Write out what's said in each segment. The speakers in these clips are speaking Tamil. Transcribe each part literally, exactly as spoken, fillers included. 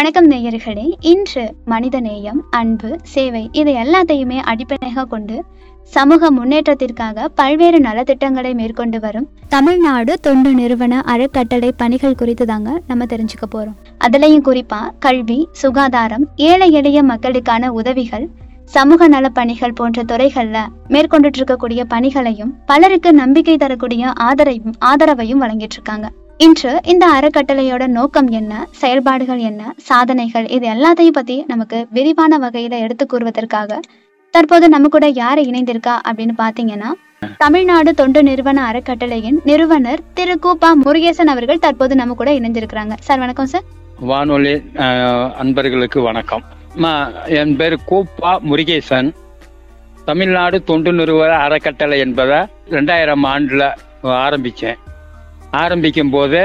வணக்கம் நேயர்களே. இன்று மனித நேயம், அன்பு, சேவை இது எல்லாத்தையுமே அடிப்படையாக கொண்டு சமூக முன்னேற்றத்திற்காக பல்வேறு நலத்திட்டங்களை மேற்கொண்டு வரும் தமிழ்நாடு தொண்டு நிறுவன அறக்கட்டளை பணிகள் குறித்து தாங்க நம்ம தெரிஞ்சுக்க போறோம். அதுலயும் குறிப்பா கல்வி, சுகாதாரம், ஏழை எளிய மக்களுக்கான உதவிகள், சமூக நல பணிகள் போன்ற துறைகள்ல மேற்கொண்டுட்டு இருக்கக்கூடிய பணிகளையும் பலருக்கு நம்பிக்கை தரக்கூடிய ஆதரவையும் ஆதரவையும் வழங்கிட்டு இருக்காங்க. இன்று இந்த அறக்கட்டளையோட நோக்கம் என்ன, செயல்பாடுகள் என்ன, சாதனைகள் இது எல்லாத்தையும் பத்தி நமக்கு விரிவான வகையில எடுத்து கூறுவதற்காக தற்போது நம்ம கூட யாரை இணைந்திருக்கா அப்படின்னு பாத்தீங்கன்னா, தமிழ்நாடு தொண்டு நிறுவன அறக்கட்டளையின் நிறுவனர் திரு கூப்பா முருகேசன் அவர்கள் தற்போது நம்ம கூட இணைந்திருக்கிறாங்க. சார் வணக்கம். சார் வானொலி அன்பர்களுக்கு வணக்கம். என் பேர் கூப்பா முருகேசன். தமிழ்நாடு தொண்டு நிறுவன அறக்கட்டளை என்பதை ரெண்டாயிரம் ஆண்டுல ஆரம்பிச்சேன். ஆரம்பிக்கும் போது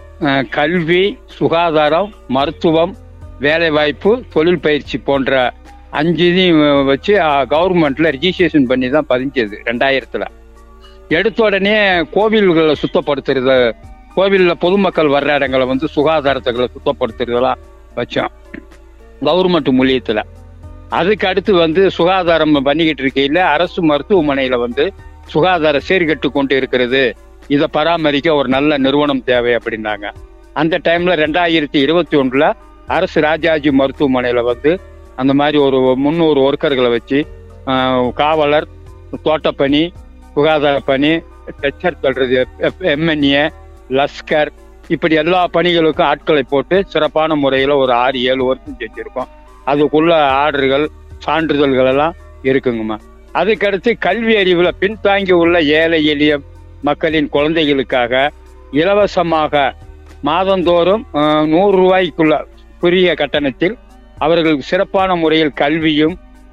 கல்வி, சுகாதாரம், மருத்துவம், வேலைவாய்ப்பு, தொழில் பயிற்சி போன்ற அஞ்சுதையும் வச்சு கவர்மெண்ட்ல ரிஜிஸ்ட்ரேஷன் பண்ணி தான் பதிஞ்சது. ரெண்டாயிரத்துல எடுத்த உடனே கோவில்களை சுத்தப்படுத்துறது, கோவிலில் பொதுமக்கள் வர்ற இடங்களை வந்து சுகாதாரத்துகளை சுத்தப்படுத்துறதெல்லாம் வச்சோம் கவர்மெண்ட் மூலியத்துல. அதுக்கு அடுத்து வந்து சுகாதாரம் பண்ணிக்கிட்டு இருக்கையில் அரசு மருத்துவமனையில வந்து சுகாதார சீர்கெட்டு கொண்டு இருக்கிறது, இதை பராமரிக்க ஒரு நல்ல நிறுவனம் தேவை அப்படின்னாங்க. அந்த டைம்ல ரெண்டாயிரத்தி இருபத்தி ஒன்றுல அரசு ராஜாஜி மருத்துவமனையில வந்து அந்த மாதிரி ஒரு முந்நூறு ஒர்க்கர்களை வச்சு காவலர், தோட்டப்பணி, சுகாதார பணி, டச்சர் சொல்றது, எம்என்ஏ, லஸ்கர், இப்படி எல்லா பணிகளுக்கும் ஆட்களை போட்டு சிறப்பான முறையில் ஒரு ஆறு ஏழு வருஷம் செஞ்சிருக்கோம். அதுக்குள்ள ஆர்டர்கள், சான்றிதழ்கள் எல்லாம் இருக்குங்கம்மா. அதுக்கடுத்து கல்வி அறிவுல பின்தாங்கி உள்ள ஏழை எளிய மக்களின் குழந்தைகளுக்காக இலவசமாக மாதந்தோறும் நூறு ரூபாய்க்குள்ள குறுகிய கட்டணத்தில் அவர்களுக்கு சிறப்பான முறையில் கல்வியும்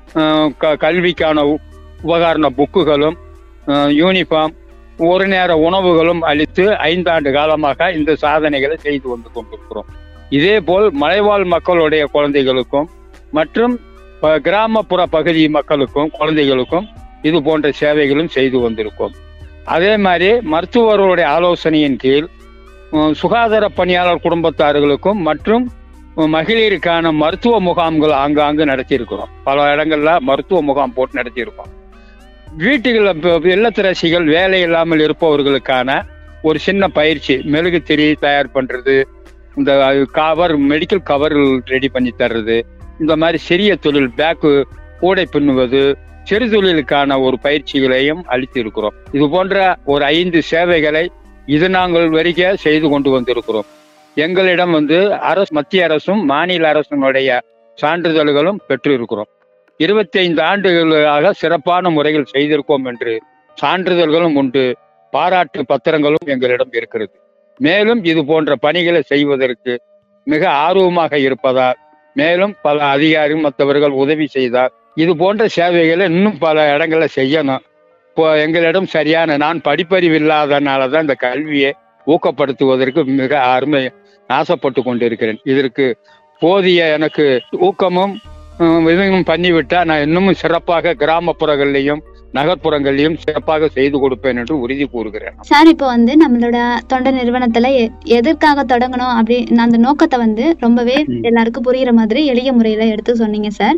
கல்விக்கான உபகரண புக்குகளும் யூனிஃபார்ம், ஒரு நேர உணவுகளும் அளித்து ஐந்தாண்டு காலமாக இந்த சாதனைகளை செய்து வந்து கொண்டிருக்கிறோம். இதே போல் மலைவாழ் மக்களுடைய குழந்தைகளுக்கும் மற்றும் கிராமப்புற பகுதி மக்களுக்கும் குழந்தைகளுக்கும் இது போன்ற சேவைகளும் செய்து வந்திருக்கோம். அதே மாதிரி மருத்துவர்களுடைய ஆலோசனையின் கீழ் சுகாதார பணியாளர் குடும்பத்தார்களுக்கும் மற்றும் மகளிருக்கான மருத்துவ முகாம்கள் ஆங்காங்கு நடத்தியிருக்கிறோம். பல இடங்கள்ல மருத்துவ முகாம் போட்டு நடத்தியிருக்கோம். வீட்டுகளில் இல்லத்தரசிகள் வேலை இல்லாமல் இருப்பவர்களுக்கான ஒரு சின்ன பயிற்சி, மெழுகு திரி தயார் பண்றது, இந்த கவர், மெடிக்கல் கவர் ரெடி பண்ணி தர்றது, இந்த மாதிரி சிறிய தொழில், பேக்கு கூடை பின்னுவது, சிறு தொழிலுக்கான ஒரு பயிற்சிகளையும் அளித்து இருக்கிறோம். இது போன்ற ஒரு ஐந்து சேவைகளை இது நாங்கள் வரைக்கும் செய்து கொண்டு வந்திருக்கிறோம். எங்களிடம் வந்து அரசு, மத்திய அரசும் மாநில அரசினுடைய சான்றிதழ்களும் பெற்று இருக்கிறோம். இருபத்தி ஐந்து ஆண்டுகளாக சிறப்பான முறையில் செய்திருக்கோம் என்று சான்றிதழ்களும் உண்டு, பாராட்டு பத்திரங்களும் எங்களிடம் இருக்கிறது. மேலும் இது போன்ற பணிகளை செய்வதற்கு மிக ஆர்வமாக இருப்பதால், மேலும் பல அதிகாரி மற்றவர்கள் உதவி செய்தார் இது போன்ற சேவைகளை இன்னும் பல இடங்கள்ல செய்யணும். இப்போ எங்களிடம் சரியான, நான் படிப்பறிவு இல்லாதனாலதான் இந்த கல்வியை ஊக்கப்படுத்துவதற்கு மிக அருமை ஆசைப்பட்டு கொண்டிருக்கிறேன். இதற்கு போதிய எனக்கு ஊக்கமும் இதுவும் பண்ணிவிட்டா நான் இன்னமும் சிறப்பாக கிராமப்புறங்கள்லையும் நகர்ப்புறங்களையும் சிறப்பாக செய்து கொடுப்பேன் என்று உறுதி கூறுகிறேன். சார், இப்போ வந்து நம்மளோட தொண்டு நிறுவனத்துல எதற்காக தொடங்கணும் அப்படி அந்த நோக்கத்தை வந்து ரொம்பவே எல்லாருக்கும் புரியுற மாதிரி எளிய முறையில எடுத்து சொன்னீங்க சார்.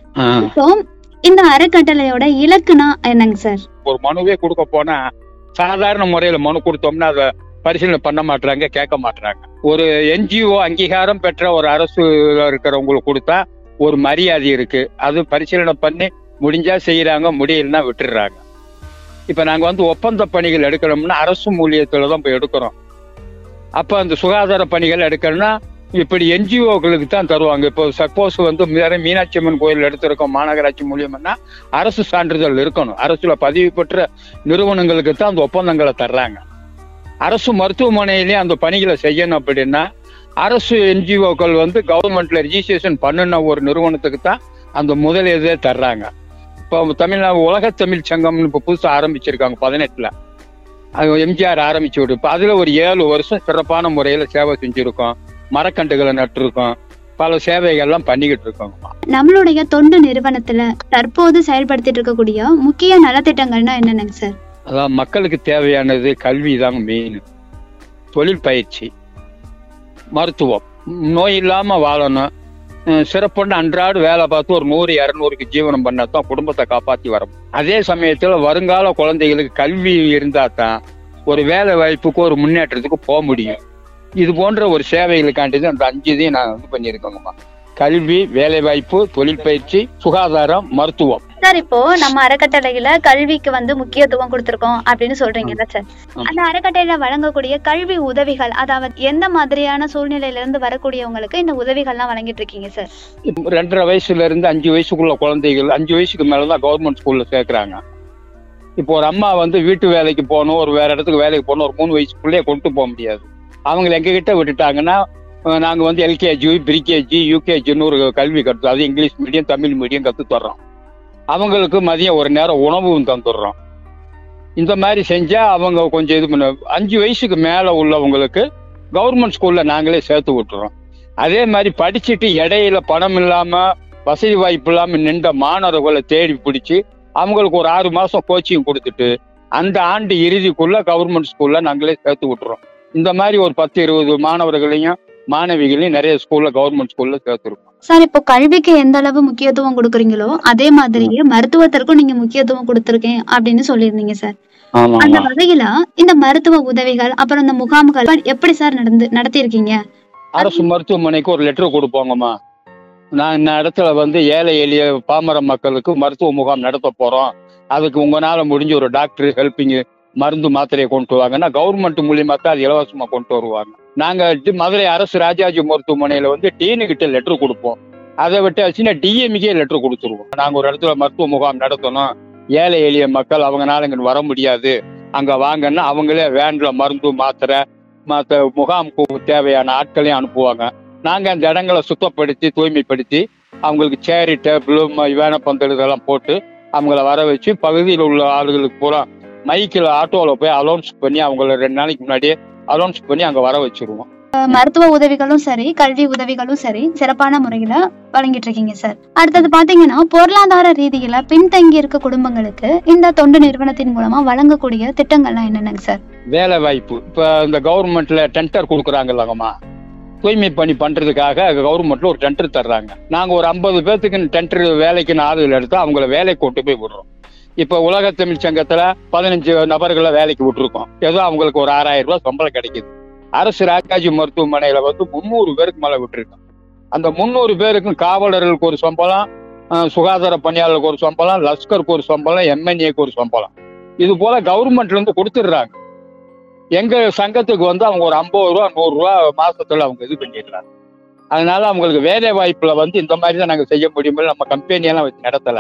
இந்த அறக்கட்டளையோட இலக்குனா என்னங்க சார்? ஒரு மனுவே கொடுக்க போனா சாதாரண முறையில மனு கொடுத்தோம்னா அதை பரிசீலனை பண்ண மாட்டாங்க, கேட்க மாட்டாங்க. ஒரு என்ஜிஓ அங்கீகாரம் பெற்ற ஒரு அரசு இருக்கிறவங்களுக்கு கொடுத்தா ஒரு மரியாதை இருக்கு. அது பரிசீலனை பண்ணி முடிஞ்சா செய்யறாங்க, முடியலன்னா விட்டுடுறாங்க. இப்ப நாங்க வந்து ஒப்பந்த பணிகள் எடுக்கணும்னா அரசு மூலியத்துலதான் போய் எடுக்கிறோம். அப்ப அந்த சுகாதார பணிகள் எடுக்கணும்னா இப்படி என்ஜிஓக்களுக்கு தான் தருவாங்க. இப்போ சப்போஸ் வந்து மீனாட்சி அம்மன் கோயில் எடுத்திருக்கோம் மாநகராட்சி மூலியம்னா அரசு சான்றிதழ் இருக்கணும். அரசுல பதிவு பெற்ற நிறுவனங்களுக்கு தான் அந்த ஒப்பந்தங்களை தர்றாங்க. அரசு மருத்துவமனையிலேயே அந்த பணிகளை செய்யணும் அப்படின்னா அரசு என்ஜிஓக்கள் வந்து கவர்மெண்ட்ல ரிஜிஸ்ட்ரேஷன் பண்ணின ஒரு நிறுவனத்துக்கு தான் அந்த முதலீதே தர்றாங்க. இப்போ தமிழ்நாடு உலக தமிழ் சங்கம்னு இப்போ புதுசாக ஆரம்பிச்சிருக்காங்க பதினெட்டுல, அது எம்ஜிஆர் ஆரம்பிச்சு விடு. இப்போ அதுல ஒரு ஏழு வருஷம் சிறப்பான முறையில சேவை செஞ்சிருக்கோம், மரக்கன்றுகளை நட்டுருக்கோம், பல சேவைகள்லாம் பண்ணிக்கிட்டு இருக்கோம். நம்மளுடைய தொண்டு நிறுவனத்துல தற்போது செயல்படுத்திட்டு இருக்கக்கூடிய முக்கிய நலத்திட்டங்கள்னா என்னென்னங்க சார்? அதான் மக்களுக்கு தேவையானது கல்வி தாங்க மெயின், தொழில் பயிற்சி, மருத்துவம், நோய் இல்லாம வாழணும், சிறப்புன்னு அன்றாடு வேலை பார்த்து ஒரு நூறு இரநூறுக்கு ஜீவனம் பண்ணாதான் குடும்பத்தை காப்பாற்றி வரும். அதே சமயத்துல வருங்கால குழந்தைகளுக்கு கல்வி இருந்தா தான் ஒரு வேலை வாய்ப்புக்கு ஒரு முன்னேற்றத்துக்கு போக முடியும். இது போன்ற ஒரு சேவைகளுக்காண்டி அந்த அஞ்சு இதையும் நான் இது பண்ணியிருக்கேங்கம்மா. கல்வி, வேலை வாய்ப்பு, தொழில் பயிற்சி, சுகாதாரம், மருத்துவம். சார், இப்போ நம்ம அறக்கட்டளையில கல்விக்கு வந்து முக்கியத்துவம் கொடுத்திருக்கோம் அப்படின்னு சொல்றீங்கல்ல சார், அந்த அறக்கட்டளையில வழங்கக்கூடிய கல்வி உதவிகள், அதாவது எந்த மாதிரியான சூழ்நிலையில இருந்து வரக்கூடியவங்களுக்கு இந்த உதவிகள்லாம் வழங்கிட்டு இருக்கீங்க சார்? ரெண்டரை வயசுல இருந்து அஞ்சு வயசுக்குள்ள குழந்தைகள் அஞ்சு வயசுக்கு மேலதான் கவர்மெண்ட் ஸ்கூல்ல சேர்க்கிறாங்க. இப்போ ஒரு அம்மா வந்து வீட்டு வேலைக்கு போகணும், ஒரு வேற இடத்துக்கு வேலைக்கு போகணும், ஒரு மூணு வயசுக்குள்ளேயே கொண்டு போக முடியாது. அவங்க எங்க கிட்ட விட்டுட்டாங்கன்னா நாங்க வந்து எல்கேஜி, ப்ரீகேஜி, யூகேஜின்னு ஒரு கல்வி கற்று, அது இங்கிலீஷ் மீடியம், தமிழ் மீடியம் கற்று தர்றோம். அவங்களுக்கு மதியம் ஒரு நேரம் உணவும் தந்துடுறோம். இந்த மாதிரி செஞ்சா அவங்க கொஞ்சம் இது பண்ண, அஞ்சு வயசுக்கு மேல உள்ளவங்களுக்கு கவர்மெண்ட் ஸ்கூல்ல நாங்களே சேர்த்து விட்டுறோம். அதே மாதிரி படிச்சுட்டு இடையில பணம் இல்லாம, வசதி வாய்ப்பு இல்லாம நின்ற மாணவர்களை தேடி பிடிச்சி அவங்களுக்கு ஒரு ஆறு மாசம் கோச்சிங் கொடுத்துட்டு அந்த ஆண்டு இறுதிக்குள்ள கவர்மெண்ட் ஸ்கூல்ல நாங்களே சேர்த்து விட்டுறோம். இந்த மாதிரி ஒரு பத்து இருபது மாணவர்களையும் மாணவிகளையும் நிறைய ஸ்கூல்ல கவர்மெண்ட் ஸ்கூல்ல சேர்த்துருக்கோம். சார், இப்போ கல்விக்கு எந்த அளவு முக்கியத்துவம் கொடுக்குறீங்களோ அதே மாதிரியே மருத்துவத்திற்கும் நீங்க முக்கியத்துவம் கொடுத்திருக்கேன் அப்படின்னு சொல்லியிருந்தீங்க சார். அந்த வகையில இந்த மருத்துவ உதவிகள் அப்புறம் இந்த முகாம்கள் எப்படி சார் நடந்து நடத்தி இருக்கீங்க? அரசு மருத்துவமனைக்கு ஒரு லெட்டர் கொடுப்போங்கம்மா. நான் இந்த இடத்துல வந்து ஏழை எளிய பாமர மக்களுக்கு மருத்துவ முகாம் நடத்த போறோம், அதுக்கு உங்களால முடிஞ்ச ஒரு டாக்டர் ஹெல்பிங் மருந்து மாத்திரையை கொண்டு வாங்கன்னா கவர்மெண்ட் மூலியமா தான் அது இலவசமா கொண்டு வருவாங்க. நாங்க மதுரை அரசு ராஜாஜி மருத்துவமனையில வந்து டீனு கிட்ட லெட்டர் கொடுப்போம். அதை விட்டு ஆச்சுன்னா டிஎம்கே லெட்டர் கொடுத்துருவோம். நாங்க ஒரு இடத்துல மருத்துவ முகாம் நடத்தணும், ஏழை எளிய மக்கள் அவங்கனால இங்க வர முடியாது, அங்க வாங்கன்னா அவங்களே வேன்ல மருந்து மாத்திரை மற்ற முகாமுக்கு தேவையான ஆட்களையும் அனுப்புவாங்க. நாங்க அந்த இடங்களை சுத்தப்படுத்தி தூய்மைப்படுத்தி அவங்களுக்கு சேரி டேபிள் வேன பந்தல் இதெல்லாம் போட்டு அவங்கள வர வச்சு பகுதியில் உள்ள ஆளுகளுக்கு பூரா மைக்கில் ஆட்டோவில் போய் அலௌன்ஸ் பண்ணி அவங்கள ரெண்டு நாளைக்கு முன்னாடியே அலௌன்ஸ் பண்ணி அங்க வர வச்சிருவோம். மருத்துவ உதவிகளும் சரி, கல்வி உதவிகளும் சரி சிறப்பான முறையில வழங்கிட்டு இருக்கீங்க சார். அடுத்தது பாத்தீங்கன்னா பொருளாதார ரீதியில பின்தங்கி இருக்க குடும்பங்களுக்கு இந்த தொண்டு நிறுவனத்தின் மூலமா வழங்கக்கூடிய திட்டங்கள்லாம் என்னென்னங்க சார்? வேலை வாய்ப்பு, இப்ப இந்த கவர்மெண்ட்ல டெண்டர் கொடுக்குறாங்கல்லங்கம்மா, தூய்மை பணி பண்றதுக்காக கவர்மெண்ட்ல ஒரு டெண்டர் தர்றாங்க. நாங்க ஒரு ஐம்பது பேர்த்துக்கு டெண்டர் வேலைக்கு ஆளுகள் எடுத்து அவங்கள வேலைக்கு கொண்டு போய் விடுறோம். இப்ப உலக தமிழ் சங்கத்துல பதினஞ்சு நபர்களை வேலைக்கு விட்டுருக்கோம். ஏதோ அவங்களுக்கு ஒரு ஆறாயிரம் ரூபாய் சம்பளம் கிடைக்குது. அரசு ராஜாஜி மருத்துவமனையில வந்து முன்னூறு பேருக்கு மேல விட்டுருக்கோம். அந்த முன்னூறு பேருக்கும் காவலர்களுக்கு ஒரு சம்பளம், சுகாதார பணியாளருக்கு ஒரு சம்பளம், லஷ்கருக்கு ஒரு சம்பளம், எம்என்ஏக்கு ஒரு சம்பளம், இது போல கவர்மெண்ட்ல இருந்து கொடுத்துடுறாங்க. எங்க சங்கத்துக்கு வந்து அவங்க ஒரு ஐம்பது ரூபா நூறு ரூபா மாசத்துல அவங்க இது பண்ணிடுறாங்க. அதனால அவங்களுக்கு வேலை வாய்ப்புல வந்து இந்த மாதிரி தான் நாங்க செய்ய முடியும். நம்ம கம்பெனியெல்லாம் வச்சு நடத்தல,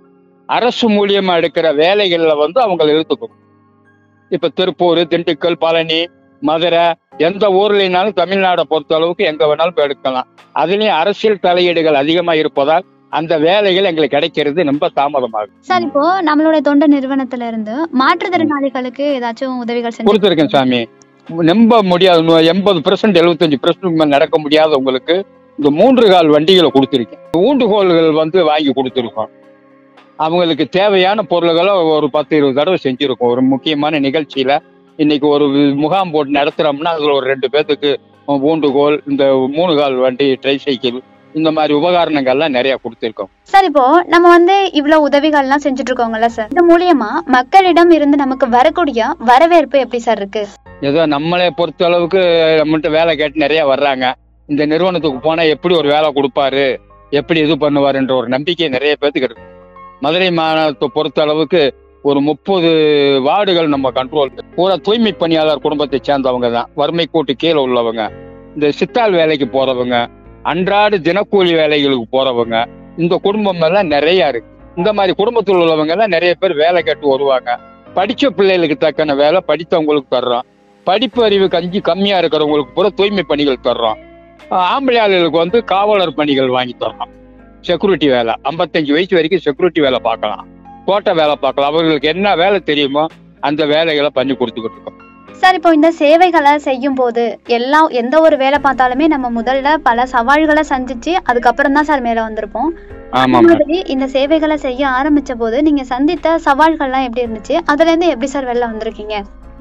அரசு மூலியமா எடுக்கிற வேலைகள்ல வந்து அவங்க எடுத்துக்கணும். இப்ப திருப்பூர், திண்டுக்கல், பழனி, மதுரை, எந்த ஊர்லனாலும் தமிழ்நாடை பொறுத்த அளவுக்கு எங்க வேணாலும் போய் எடுக்கலாம். அதுலயும் அரசியல் தலையீடுகள் அதிகமா இருப்பதால் அந்த வேலைகள் எங்களுக்கு கிடைக்கிறது ரொம்ப தாமதமாகும். சார், இப்போ நம்மளுடைய தொண்டு நிறுவனத்துல இருந்து மாற்றுத்திறனாளிகளுக்கு ஏதாச்சும் உதவிகள் கொடுத்துருக்கேன் சாமி. நம்ப முடியாது, எண்பது பெர்சென்ட் எழுபத்தஞ்சு பெர்சென்ட் மேல் நடக்க முடியாதவங்களுக்கு இந்த மூன்று கால் வண்டிகளை கொடுத்துருக்கேன். ஊண்டுகோல்கள் வந்து வாங்கி கொடுத்துருக்கோம். அவங்களுக்கு தேவையான பொருள்களை ஒரு பத்து இருபது தடவை செஞ்சிருக்கோம். ஒரு முக்கியமான நிகழ்ச்சியில இன்னைக்கு ஒரு முகாம் போட்டு நடத்துறோம்னா அதுல ஒரு ரெண்டு பேர்த்துக்கு ஊண்டுகோல், இந்த மூணு கால் வண்டி, ட்ரை சைக்கிள், இந்த மாதிரி உபகரணங்கள்லாம் நிறைய கொடுத்துருக்கோம். சார், இப்போ நம்ம வந்து இவ்வளவு உதவிகள்லாம் செஞ்சுட்டு இருக்கோங்கல்ல சார், இது மூலியமா மக்களிடம் இருந்து நமக்கு வரக்கூடிய வரவேற்பு எப்படி சார் இருக்கு? ஏதோ நம்மளை பொறுத்த அளவுக்கு நம்மகிட்ட வேலை கேட்டு நிறைய வர்றாங்க. இந்த நிறுவனத்துக்கு போனா எப்படி ஒரு வேலை கொடுப்பாரு, எப்படி இது பண்ணுவாருன்ற ஒரு நம்பிக்கை நிறைய பேத்துக்கு இருக்கு. மதுரை மாநகரத்தை பொறுத்த அளவுக்கு ஒரு முப்பது வார்டுகள் நம்ம கண்ட்ரோல், பூரா தூய்மை பணியாளர் குடும்பத்தை சேர்ந்தவங்க தான். வறுமை கோட்டு கீழே உள்ளவங்க, இந்த சித்தாள் வேலைக்கு போறவங்க, அன்றாட தினக்கூலி வேலைகளுக்கு போறவங்க, இந்த குடும்பம் எல்லாம் நிறைய இருக்கு. இந்த மாதிரி குடும்பத்தில் உள்ளவங்க எல்லாம் நிறைய பேர் வேலை கேட்டு வருவாங்க. படிச்ச பிள்ளைகளுக்கு தக்கன வேலை படித்தவங்களுக்கு தர்றோம். படிப்பு அறிவு கஞ்சி கம்மியா இருக்கிறவங்களுக்கு பூரா தூய்மை பணிகள் தர்றோம். ஆம்பளை ஆளுகளுக்கு வந்து காவலர் பணிகள் வாங்கி தர்றோம். செக்யூரிட்டி வேலை, ஐம்பத்தஞ்சு வயசு வரைக்கும் செக்யூரிட்டி வேலை பார்க்கலாம், தோட்ட வேலை பார்க்கலாம். அவர்களுக்கு என்ன வேலை தெரியுமோ அந்த வேலைகளை பண்ணி கொடுத்துக்கிட்டு இருக்கோம். சார், இப்போ இந்த சேவைகளை செய்யும் போது எல்லாம் எந்த ஒரு வேலை பார்த்தாலுமே நம்ம முதல்ல பல சவால்களை சந்திச்சு அதுக்கப்புறம் தான் சார் மேல வந்திருப்போம். மாதிரி இந்த சேவைகளை செய்ய ஆரம்பிச்ச போது நீங்க சந்தித்த சவால்கள்லாம் எப்படி இருந்துச்சு? அதுல இருந்து எப்படி சார் வெளில வந்திருக்கீங்க?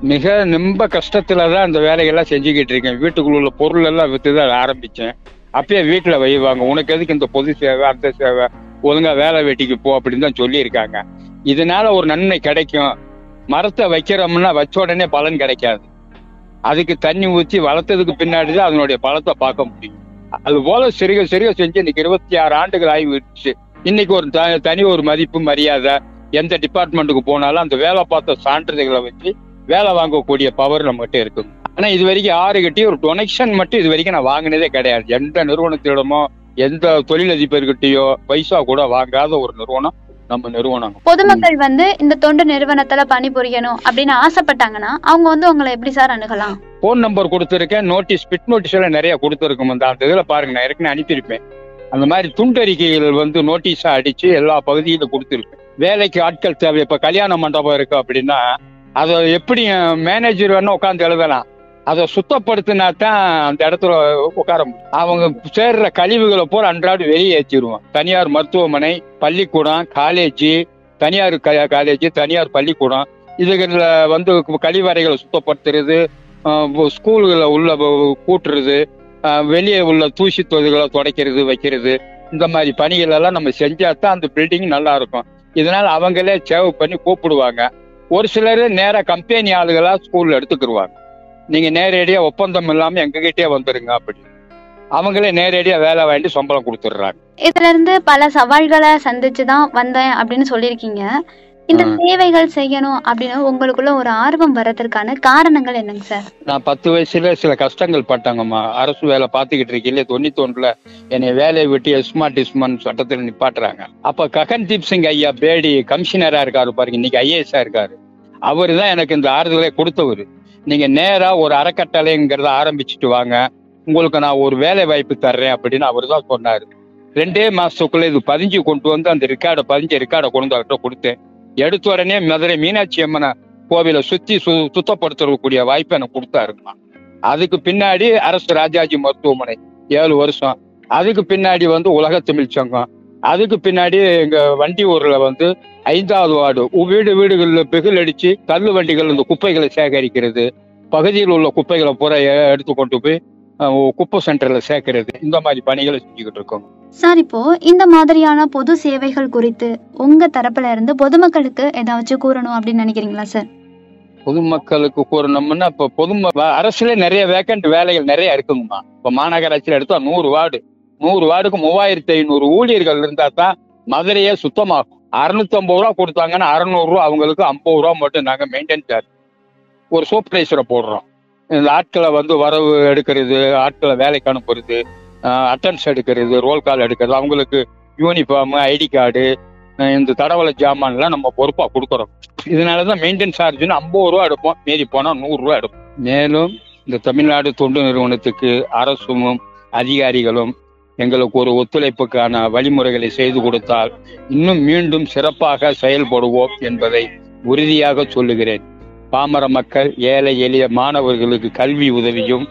மிக ரொம்ப கஷ்டத்துல தான் அந்த வேலைகள்லாம் செஞ்சுக்கிட்டு இருக்கேன். வீட்டுக்குள்ள உள்ள பொருள் எல்லாம் வித்து தான் ஆரம்பிச்சேன். அப்பயே வீட்டுல வைவாங்க, உனக்கு எதுக்கு இந்த பொது சேவை அந்த சேவை, ஒழுங்கா வேலை வெட்டிக்கு போ அப்படின்னு தான் சொல்லியிருக்காங்க. இதனால ஒரு நன்மை கிடைக்கும். மரத்தை வைக்கிறோம்னா வச்ச உடனே பலன் கிடைக்காது. அதுக்கு தண்ணி ஊற்றி வளர்த்ததுக்கு பின்னாடி தான் அதனுடைய பலத்தை பார்க்க முடியும். அது போல சிறுக சிறுக செஞ்சு இன்னைக்கு இருபத்தி ஆறு ஆண்டுகள் ஆகிவிடுச்சு. இன்னைக்கு ஒரு த தனி ஒரு மதிப்பு மரியாதை. எந்த டிபார்ட்மெண்ட்டுக்கு போனாலும் அந்த வேலை பார்த்த சான்றிதழ்களை வச்சு வேலை வாங்கக்கூடிய பவர் நம்மகிட்ட இருக்கு. ஆனா இது வரைக்கும் யாருகிட்டயும் ஒரு டொனேஷன் மட்டும் இது வரைக்கும் நான் வாங்கினதே கிடையாது. எந்த நிறுவனத்திடமோ எந்த தொழிலதிபர்கிட்டயோ பைசா கூட வாங்காத ஒரு நிறுவனம் நம்ம நிறுவனம். பொதுமக்கள் வந்து இந்த தொண்டு நிறுவனத்துல பணிபுரியணும் அப்படின்னு ஆசைப்பட்டாங்கன்னா அவங்க வந்து உங்களை எப்படி சார் அணுகலாம்? போன் நம்பர் கொடுத்துருக்கேன், நோட்டீஸ் பிட் நோட்டீஸ் எல்லாம் நிறைய கொடுத்துருக்கோம். அந்த அந்த இதுல பாருங்க, நான் ஏற்கனவே அனுப்பியிருப்பேன். அந்த மாதிரி துண்டறிக்கைகள் வந்து நோட்டீஸா அடிச்சு எல்லா பகுதியிலும் கொடுத்துருப்பேன். வேலைக்கு ஆட்கள் தேவை. இப்ப கல்யாண மண்டபம் இருக்கு அப்படின்னா அதை எப்படி மேனேஜர் வேணா உட்காந்து எழுதலாம். அதை சுத்தப்படுத்தினா தான் அந்த இடத்துல உட்கார முடியும். அவங்க சேர்ற கழிவுகளை போல அன்றாடு வெளியே ஏற்றிடுவோம். தனியார் மருத்துவமனை, பள்ளிக்கூடம், காலேஜ், தனியார் காலேஜ், தனியார் பள்ளிக்கூடம், இதுகளில் வந்து கழிவறைகளை சுத்தப்படுத்துறது, ஸ்கூல்களை உள்ள கூட்டுறது, வெளியே உள்ள தூசி தொகுதிகளை துடைக்கிறது வைக்கிறது, இந்த மாதிரி பணிகள் எல்லாம் நம்ம செஞ்சா தான் அந்த பில்டிங் நல்லா இருக்கும். இதனால அவங்களே சேவ் பண்ணி கூப்பிடுவாங்க. ஒரு சிலர் நேர கம்பெனி ஆளுகளா ஸ்கூல்ல எடுத்துக்கிடுவாங்க. நீங்க நேரடியா ஒப்பந்தம் இல்லாம எங்ககிட்டயே வந்துருங்க அப்படி அவங்களே நேரடியா வேலை வாங்கி சம்பளம் கொடுத்துடுறாங்க. இதுல இருந்து பல சவால்களை சந்திச்சுதான் வந்தேன் அப்படின்னு சொல்லியிருக்கீங்க. இந்த சேவைகள் செய்யணும் அப்படின்னு உங்களுக்குள்ள ஒரு ஆர்வம் வர்றதுக்கான காரணங்கள் என்னங்க சார்? நான் பத்து வயசுல சில கஷ்டங்கள் பட்டாங்கம்மா. அரசு வேலை பார்த்துக்கிட்டு இருக்கீங்களே, தொண்ணூத்தி ஒன்றுல என்னை வேலையை விட்டு எஸ்மார்ட் இஸ்மான் சட்டத்தில் நிப்பாட்டுறாங்க. அப்ப ககன்தீப் சிங் ஐயா பேடி கமிஷனரா இருக்காரு பாருங்க, இன்னைக்கு ஐஏஎஸ்ஆ இருக்காரு. அவரு தான் எனக்கு இந்த ஆறுதலை கொடுத்தவர். நீங்க நேரா ஒரு அறக்கட்டளைங்கிறத ஆரம்பிச்சுட்டு வாங்க, உங்களுக்கு நான் ஒரு வேலை வாய்ப்பு தர்றேன் அப்படின்னு அவரு தான் சொன்னாரு. ரெண்டே மாசத்துக்குள்ள இது பதிஞ்சு கொண்டு வந்து அந்த ரெக்கார்டை பதிஞ்ச ரெக்கார்டை கொண்டு அவர்கிட்ட கொடுத்தேன். எடுத்த உடனே மதுரை மீனாட்சி அம்மனை கோவிலை சுத்தி சு சுத்தப்படுத்தக்கூடிய வாய்ப்பு எனக்கு கொடுத்தாருமா. அதுக்கு பின்னாடி அரசு ராஜாஜி மருத்துவமனை ஏழு வருஷம், அதுக்கு பின்னாடி வந்து உலக தமிழ் சங்கம், அதுக்கு பின்னாடி எங்க வண்டி ஊர்ல வந்து ஐந்தாவது வார்டு வீடு வீடுகளில் பிகில் அடிச்சு தள்ளு வண்டிகள் இந்த குப்பைகளை சேகரிக்கிறது, பகுதியில் உள்ள குப்பைகளை பூரா எடுத்து கொண்டு போய் குப்பை சென்டர்ல சேர்க்கிறது, இந்த மாதிரி பணிகளை செஞ்சுக்கிட்டு இருக்கோம். சார், இப்போ இந்த மாதிரியான பொது சேவைகள் குறித்து உங்க தரப்புல இருந்து பொதுமக்களுக்கு ஏதாச்சும் கூறணும் அப்படின்னு நினைக்கிறீங்களா சார்? பொதுமக்களுக்கு கூறணும்னா இப்ப பொது அரசுல நிறைய வேக்கண்ட் வேலைகள் நிறைய இருக்குங்கம்மா. இப்ப மாநகராட்சியில எடுத்தா நூறு வார்டு நூறு வார்டுக்கு மூவாயிரத்தி ஐநூறு ஊழியர்கள் இருந்தா தான் மதுரையே சுத்தமாகும். அறுநூத்தி ஐம்பது ரூபா கொடுத்தாங்கன்னா அறுநூறு ரூபா அவங்களுக்கு ஐம்பது ரூபா மட்டும் நாங்க மெயின்டைன் சார்ஜ் ஒரு சூப்பர்வைசரை போடுறோம். இந்த ஆட்களை வந்து வரவு எடுக்கிறது, ஆட்களை வேலைக்கு அனுப்புறது, அட்டன்ஸ் எடுக்கிறது, ரோல் கால் எடுக்கிறது, அவங்களுக்கு யூனிஃபார்ம், ஐடி கார்டு, இந்த தடவளை ஜாமான்லாம் நம்ம பொறுப்பா கொடுக்குறோம். இதனாலதான் மெயின்டெனன்ஸ் சார்ஜ்னு ஐம்பது ரூபா எடுப்போம், மீறி போனா நூறு ரூபா எடுப்போம். மேலும் இந்த தமிழ்நாடு தொண்டு நிறுவனத்துக்கு அரசும் அதிகாரிகளும் எங்களுக்கு ஒரு ஒத்துழைப்புக்கான வழிமுறைகளை செய்து கொடுத்தால் இன்னும் மீண்டும் சிறப்பாக செயல்படுவோம் என்பதை உறுதியாக சொல்லுகிறேன். பாமர மக்கள், ஏழை எளிய மாணவர்களுக்கு கல்வி உதவியும்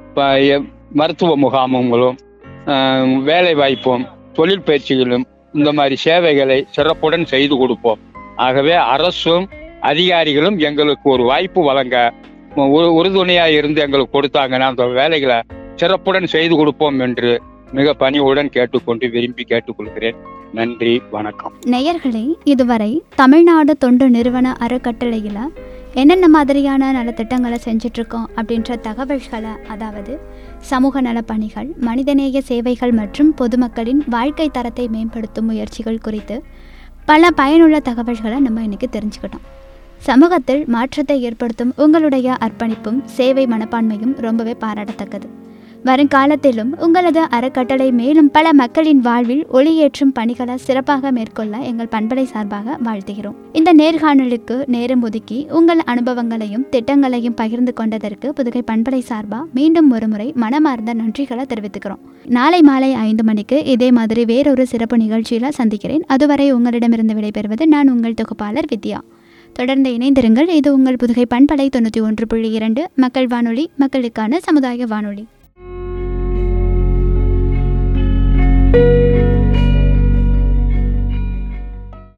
மருத்துவ முகாமுங்களும் வேலை வாய்ப்பும் தொழில் பயிற்சிகளும் இந்த மாதிரி சேவைகளை சிறப்புடன் செய்து கொடுப்போம். ஆகவே அரசும் அதிகாரிகளும் எங்களுக்கு ஒரு வாய்ப்பு வழங்க உறுதுணையா இருந்து எங்களுக்கு கொடுத்தாங்கன்னா அந்த வேலைகளை சிறப்புடன் செய்து கொடுப்போம் என்று மிக பணிவுடன் கேட்டுக்கொண்டு விரும்பி கேட்டுக்கொள்கிறேன். நன்றி, வணக்கம். நேயர்களே, இதுவரை தமிழ்நாடு தொண்டு நிறுவன அறக்கட்டளையில என்னென்ன மாதிரியான நலத்திட்டங்களை செஞ்சிட்ருக்கோம் அப்படின்ற தகவல்களை, அதாவது சமூக நலப்பணிகள், மனிதநேய சேவைகள் மற்றும் பொதுமக்களின் வாழ்க்கை தரத்தை மேம்படுத்தும் முயற்சிகள் குறித்து பல பயனுள்ள தகவல்களை நம்ம இன்றைக்கி தெரிஞ்சுக்கிட்டோம். சமூகத்தில் மாற்றத்தை ஏற்படுத்தும் உங்களுடைய அர்ப்பணிப்பும் சேவை மனப்பான்மையும் ரொம்பவே பாராட்டத்தக்கது. வருங்காலத்திலும் உங்களது அறக்கட்டளை மேலும் பல மக்களின் வாழ்வில் ஒளியேற்றும் பணிகளை சிறப்பாக மேற்கொள்ள எங்கள் பண்பலை சார்பாக வாழ்த்துகிறோம். இந்த நேர்காணலுக்கு நேரம் ஒதுக்கி உங்கள் அனுபவங்களையும் திட்டங்களையும் பகிர்ந்து கொண்டதற்கு புதுகை பண்பலை சார்பாக மீண்டும் ஒரு முறை மனமார்ந்த நன்றிகளை தெரிவித்துக்கிறோம். நாளை மாலை ஐந்து மணிக்கு இதே மாதிரி வேறொரு சிறப்பு நிகழ்ச்சியில் சந்திக்கிறேன். அதுவரை உங்களிடமிருந்து விடைபெறுவது நான் உங்கள் தொகுப்பாளர் வித்யா. தொடர்ந்து இணைந்திருங்கள். இது உங்கள் புதுகை பண்பலை தொண்ணூற்றி ஒன்று புள்ளி இரண்டு மக்கள் வானொலி, மக்களுக்கான சமுதாய வானொலி.